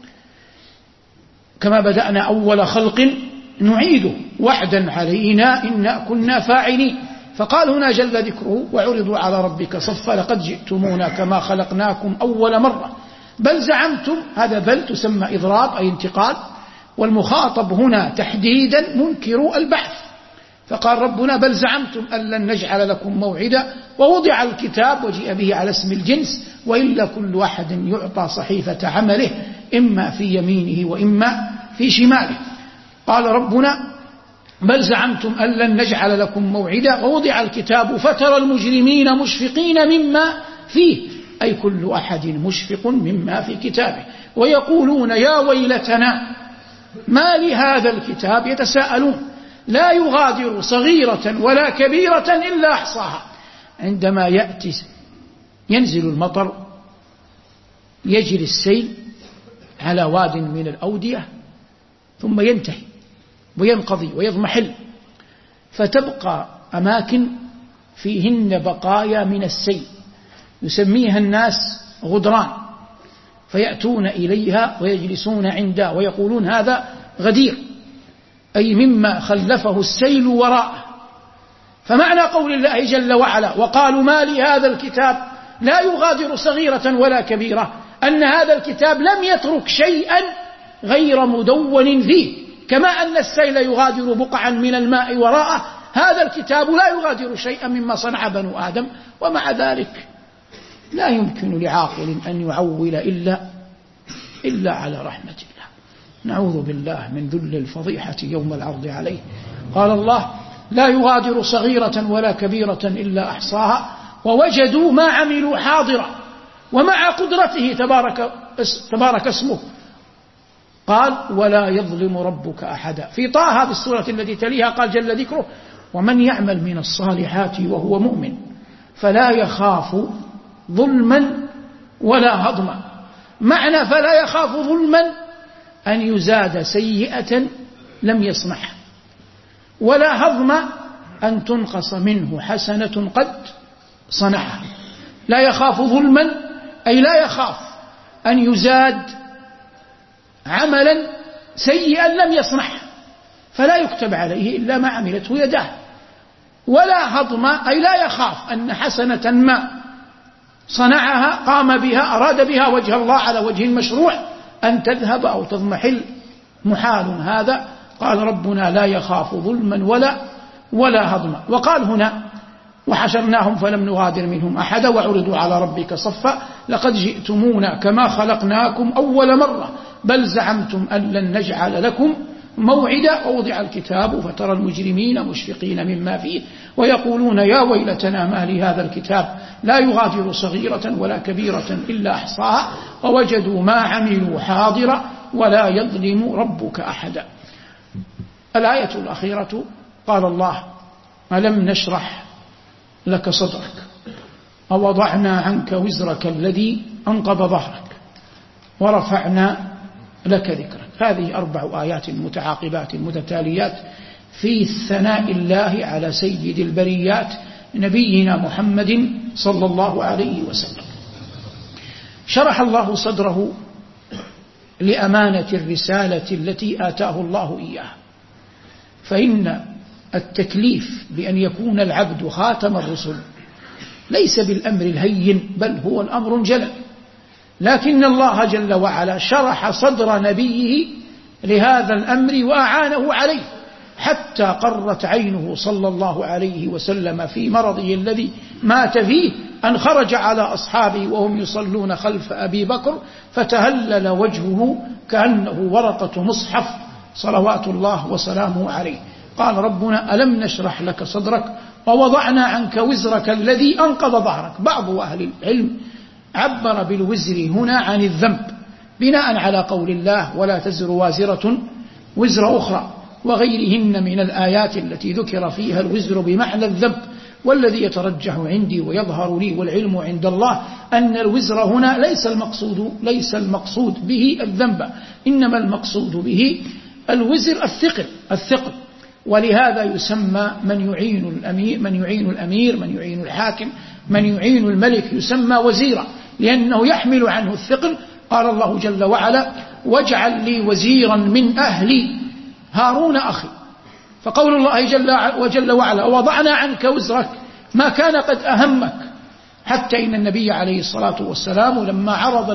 كما بدأنا أول خلق نعيده وعدا علينا إنا كنا فاعلين. فقال هنا جل ذكره: وعرضوا على ربك صفا لقد جئتمونا كما خلقناكم أول مرة بل زعمتم. هذا بل تسمى إضراب أي انتقال، والمخاطب هنا تحديدا منكر البعث. فقال ربنا: بل زعمتم أن لن نجعل لكم موعدا ووضع الكتاب وجيء به على اسم الجنس وإلا كل أحد يعطى صحيفة عمله إما في يمينه وإما في شماله. قال ربنا: بل زعمتم أن لن نجعل لكم موعدا ووضع الكتاب فترى المجرمين مشفقين مما فيه، أي كل أحد مشفق مما في كتابه، ويقولون يا ويلتنا ما لهذا الكتاب يتساءلون لا يغادر صغيرة ولا كبيرة إلا أحصاها. عندما ينزل المطر يجري السيل على واد من الأودية ثم ينتهي، وينقضي ويضمحل، فتبقى أماكن فيهن بقايا من السيل يسميها الناس غدران، فيأتون إليها ويجلسون عندها ويقولون هذا غدير، أي مما خلفه السيل وراءه. فمعنى قول الله جل وعلا وقالوا ما لهذا الكتاب لا يغادر صغيرة ولا كبيرة، أن هذا الكتاب لم يترك شيئا غير مدون فيه، كما أن السيل يغادر بقعا من الماء وراءه، هذا الكتاب لا يغادر شيئا مما صنع بنو آدم. ومع ذلك لا يمكن لعاقل أن يعول إلا على رحمة الله. نعوذ بالله من ذل الفضيحة يوم العرض عليه. قال الله لا يغادر صغيرة ولا كبيرة إلا أحصاها ووجدوا ما عملوا حاضرا. ومع قدرته تبارك اسمه قال ولا يظلم ربك أحدا. في طه هذه السورة التي تليها قال جل ذكره ومن يعمل من الصالحات وهو مؤمن فلا يخاف ظلما ولا هضما. معنى فلا يخاف ظلما أن يزاد سيئة لم يصنعها، ولا هضما أن تنقص منه حسنة قد صنعها. لا يخاف ظلما أي لا يخاف أن يزاد عملا سيئا لم يصنعه فلا يكتب عليه إلا ما عملته يداه. ولا هضما أي لا يخاف أن حسنة ما صنعها قام بها أراد بها وجه الله على وجه مشروع أن تذهب أو تضمحل، محال هذا. قال ربنا لا يخاف ظلما ولا هضما. وقال هنا وحشرناهم فلم نغادر منهم أحدا وعرضوا على ربك صفا لقد جئتمونا كما خلقناكم أول مرة بل زعمتم أن لن نجعل لكم موعدا. ووضع الكتاب فترى المجرمين مشفقين مما فيه ويقولون يا ويلتنا ما لهذا الكتاب لا يغادر صغيرة ولا كبيرة إلا أحصاها ووجدوا ما عملوا حاضرا ولا يظلم ربك أحدا. الآية الأخيرة قال الله ألم نشرح لك صدرك ووضعنا عنك وزرك الذي أنقض ظهرك ورفعنا لك ذكرك. هذه 4 آيات متعاقبات متتاليات في ثناء الله على سيد البريات نبينا محمد صلى الله عليه وسلم. شرح الله صدره لأمانة الرسالة التي آتاه الله إياها، فإن التكليف بأن يكون العبد خاتم الرسل ليس بالأمر الهين بل هو الأمر الجلل، لكن الله جل وعلا شرح صدر نبيه لهذا الأمر وأعانه عليه حتى قرت عينه صلى الله عليه وسلم في مرضه الذي مات فيه أن خرج على أصحابه وهم يصلون خلف أبي بكر فتهلل وجهه كأنه ورقة مصحف صلوات الله وسلامه عليه. قال ربنا ألم نشرح لك صدرك ووضعنا عنك وزرك الذي أنقض ظهرك. بعض أهل العلم عبر بالوزر هنا عن الذنب بناء على قول الله ولا تزر وازرة وزر أخرى وغيرهن من الآيات التي ذكر فيها الوزر بمعنى الذنب. والذي يترجح عندي ويظهر لي والعلم عند الله أن الوزر هنا ليس المقصود به الذنب، إنما المقصود به الوزر الثقل. ولهذا يسمى من يعين الأمير من يعين الحاكم من يعين الملك يسمى وزيرا لأنه يحمل عنه الثقل. قال الله جل وعلا واجعل لي وزيرا من أهلي هارون أخي. فقول الله جل وعلا وضعنا عنك وزرك ما كان قد أهمك، حتى إن النبي عليه الصلاة والسلام لما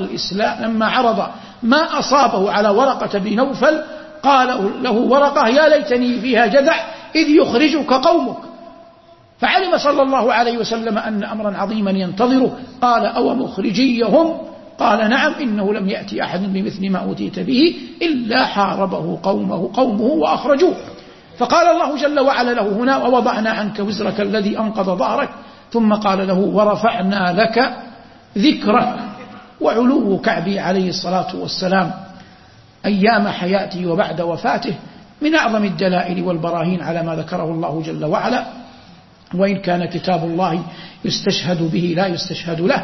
عرض ما أصابه على ورقة بن نوفل قال له ورقة يا ليتني فيها جذع إذ يخرجك قومك، فعلم صلى الله عليه وسلم أن أمرا عظيما ينتظره. قال أو مخرجيهم؟ قال نعم إنه لم يأتي أحد بمثل ما أوتيت به إلا حاربه قومه وأخرجوه. فقال الله جل وعلا له هنا ووضعنا عنك وزرك الذي أنقض ظهرك، ثم قال له ورفعنا لك ذكرك. وعلو كعبه عليه الصلاة والسلام أيام حياته وبعد وفاته من أعظم الدلائل والبراهين على ما ذكره الله جل وعلا، وإن كان كتاب الله يستشهد به لا يستشهد له.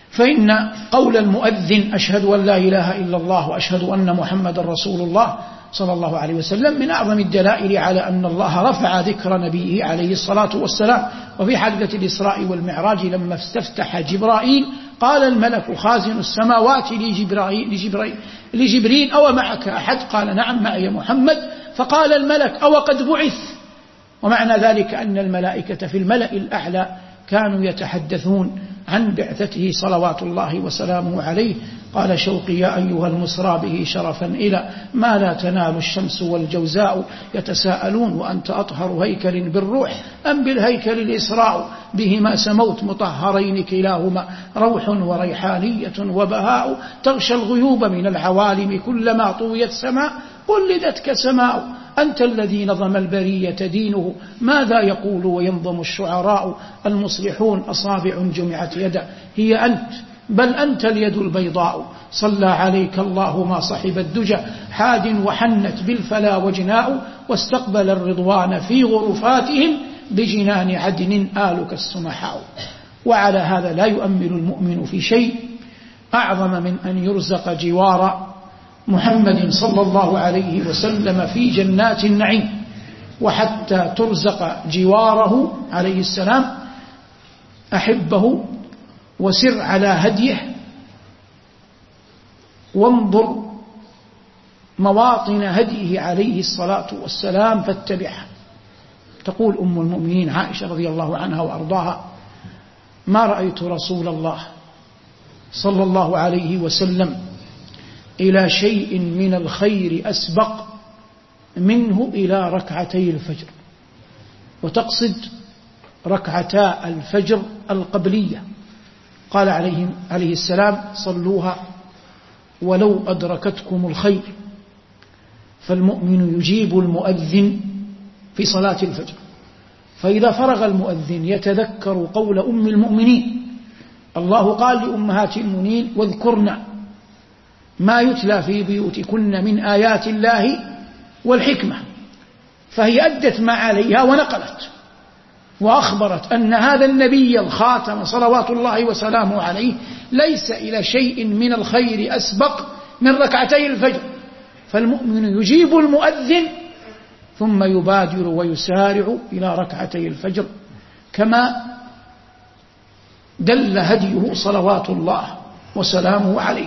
فإن قول المؤذن أشهد أن لا إله إلا الله وأشهد أن محمد رسول الله صلى الله عليه وسلم من أعظم الدلائل على أن الله رفع ذكر نبيه عليه الصلاة والسلام. وفي حادثة الإسراء والمعراج لما استفتح جبرائيل قال الملك خازن السماوات لجبريل أو معك أحد؟ قال نعم معي محمد. فقال الملك أو قد بعث؟ ومعنى ذلك أن الملائكة في الملأ الأعلى كانوا يتحدثون عن بعثته صلوات الله وسلامه عليه. قال شوقي يا أيها المسرى به شرفا إلى ما لا تنال الشمس والجوزاء يتساءلون وأنت أطهر هيكل بالروح أم بالهيكل الإسراء بهما سموت مطهرين كلاهما روح وريحانية وبهاء تغشى الغيوب من العوالم كلما طويت سماء قلدتك سماء أنت الذي نظم البرية دينه ماذا يقول وينظم الشعراء المصلحون أصابع جمعت يدا هي أنت بل أنت اليد البيضاء صلى عليك الله ما صحب الدجى حاد وحنت بالفلا وجناء واستقبل الرضوان في غرفاتهم بجنان عدن آلك السمحاء. وعلى هذا لا يؤمل المؤمن في شيء أعظم من أن يرزق جوار محمد صلى الله عليه وسلم في جنات النعيم. وحتى ترزق جواره عليه السلام أحبه وسر على هديه وانظر مواطن هديه عليه الصلاة والسلام فاتبعها. تقول أم المؤمنين عائشة رضي الله عنها وأرضاها ما رأيت رسول الله صلى الله عليه وسلم إلى شيء من الخير أسبق منه إلى ركعتي الفجر. وتقصد ركعتا الفجر القبلية. قال عليه السلام صلوها ولو أدركتكم الخير. فالمؤمن يجيب المؤذن في صلاة الفجر فإذا فرغ المؤذن يتذكر قول أم المؤمنين الله قال لأمهات المؤمنين واذكرن ما يتلى في بيوتكن من آيات الله والحكمة. فهي أدت ما عليها ونقلت وأخبرت أن هذا النبي الخاتم صلوات الله وسلامه عليه ليس إلى شيء من الخير أسبق من ركعتي الفجر. فالمؤمن يجيب المؤذن ثم يبادر ويسارع إلى ركعتي الفجر كما دل هديه صلوات الله وسلامه عليه.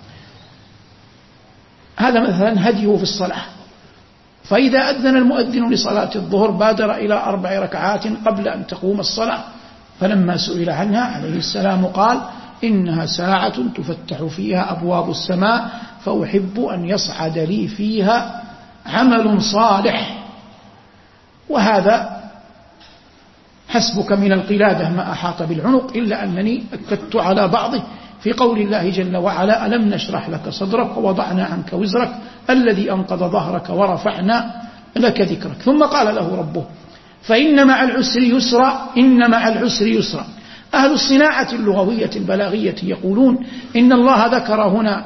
هذا مثلا هديه في الصلاة. فإذا أذن المؤذن لصلاة الظهر بادر إلى 4 ركعات قبل أن تقوم الصلاة. فلما سئل عنها عليه السلام قال إنها ساعة تفتح فيها أبواب السماء فأحب أن يصعد لي فيها عمل صالح. وهذا حسبك من القلادة ما أحاط بالعنق إلا أنني أكدت على بعضه في قول الله جل وعلا ألم نشرح لك صدرك ووضعنا عنك وزرك الذي أنقض ظهرك ورفعنا لك ذكرك. ثم قال له ربه فإن مع العسر يسرا إن مع العسر يسرا. أهل الصناعة اللغوية البلاغية يقولون إن الله ذكر هنا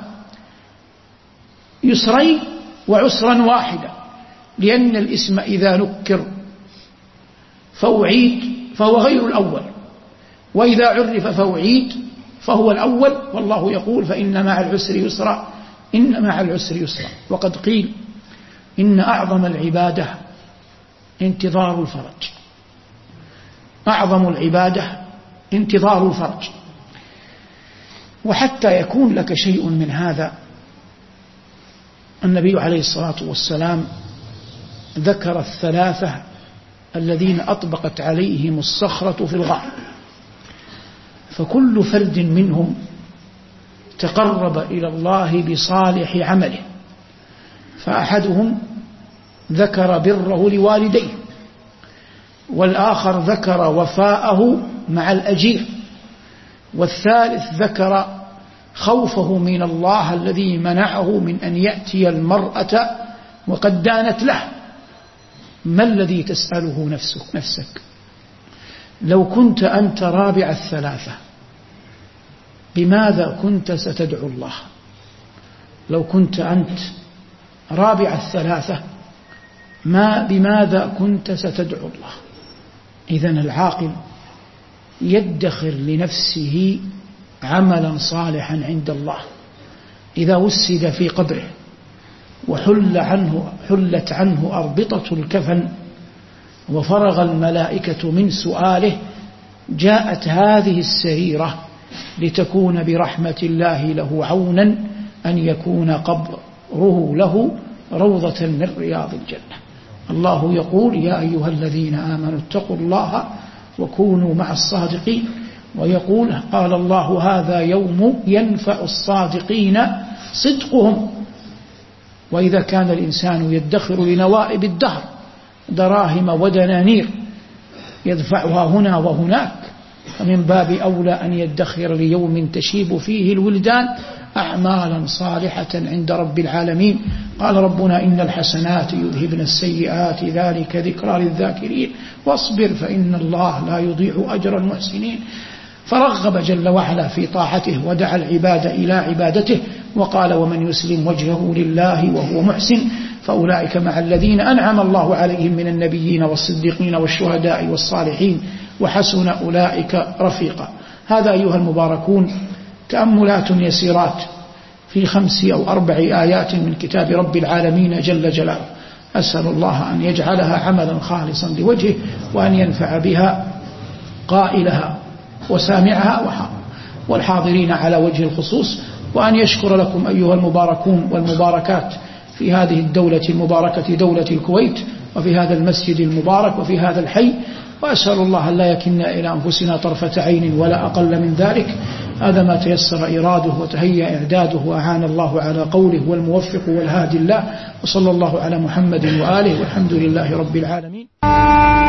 يسرين وعسرا واحدا لأن الاسم إذا نكر فأعيد فهو غير الأول وإذا عرف فأعيد فهو الأول. والله يقول فإن مع العسر يسرا إن مع العسر يسرا. وقد قيل إن أعظم العبادة انتظار الفرج. أعظم العبادة انتظار الفرج. وحتى يكون لك شيء من هذا النبي عليه الصلاة والسلام ذكر 3 الذين أطبقت عليهم الصخرة في الغار. فكل فرد منهم تقرب إلى الله بصالح عمله. فأحدهم ذكر بره لوالديه والآخر ذكر وفاءه مع الأجير والثالث ذكر خوفه من الله الذي منعه من أن يأتي المرأة وقد دانت له. ما الذي تسأله نفسك لو كنت أنت رابع 3 بماذا كنت ستدعو الله؟ لو كنت أنت رابع 3 بماذا كنت ستدعو الله؟ إذن العاقل يدخر لنفسه عملا صالحا عند الله إذا وسد في قبره حلت عنه أربطة الكفن وفرغ الملائكة من سؤاله، جاءت هذه السريرة لتكون برحمة الله له عونا أن يكون قبره له روضة من رياض الجنة. الله يقول: يا أيها الذين آمنوا اتقوا الله وكونوا مع الصادقين. ويقول: قال الله: هذا يوم ينفع الصادقين صدقهم. وإذا كان الإنسان يدخر لنوائب الدهر دراهم ودنانير يدفعها هنا وهناك، فمن باب أولى أن يدخر ليوم تشيب فيه الولدان أعمالا صالحة عند رب العالمين. قال ربنا: إن الحسنات يذهبن السيئات ذلك ذكرى للذاكرين واصبر فإن الله لا يضيع أجر المحسنين. فرغب جل وعلا في طاعته ودعا العباد إلى عبادته، وقال: ومن يسلم وجهه لله وهو محسن فأولئك مع الذين أنعم الله عليهم من النبيين والصديقين والشهداء والصالحين وحسن أولئك رفيقا. هذا أيها المباركون تأملات يسيرات في 5 أو 4 آيات من كتاب رب العالمين جل جلاله. أسأل الله أن يجعلها عملا خالصا لوجهه، وأن ينفع بها قائلها وسامعها والحاضرين على وجه الخصوص، وأن يشكر لكم أيها المباركون والمباركات في هذه الدولة المباركة دولة الكويت، وفي هذا المسجد المبارك وفي هذا الحي. وأسأل الله أن لا يكلنا إلى أنفسنا طرفة عين ولا أقل من ذلك. هذا ما تيسر إراده وتهيأ إعداده وأعان الله على قوله، والموفق والهادي الله. وصلى الله على محمد وآله، والحمد لله رب العالمين.